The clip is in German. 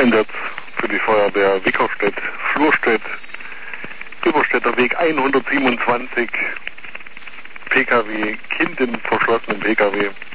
Einsatz für die Feuerwehr Wickerstedt, Flurstedt, Überstädter Weg 127, PKW, Kind in verschlossenem PKW.